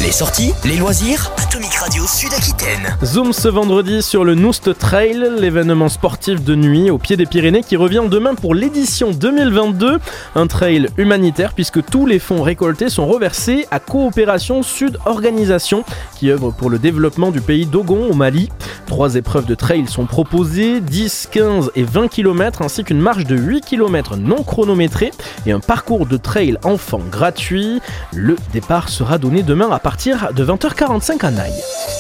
Les sorties, les loisirs, Atomic Radio Sud-Aquitaine. Zoom ce vendredi sur le Noust Trail, l'événement sportif de nuit au pied des Pyrénées qui revient demain pour l'édition 2022. Un trail humanitaire puisque tous les fonds récoltés sont reversés à Coopération Sud Organisation qui œuvre pour le développement du pays d'Ogon au Mali. 3 épreuves de trail sont proposées, 10, 15 et 20 km ainsi qu'une marche de 8 km non chronométrée et un parcours de trail enfant gratuit. Le départ sera donné demain à partir de 20h45 à Naï.